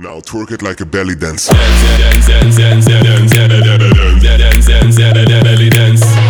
Now twerk it like a belly dance. Belly dance.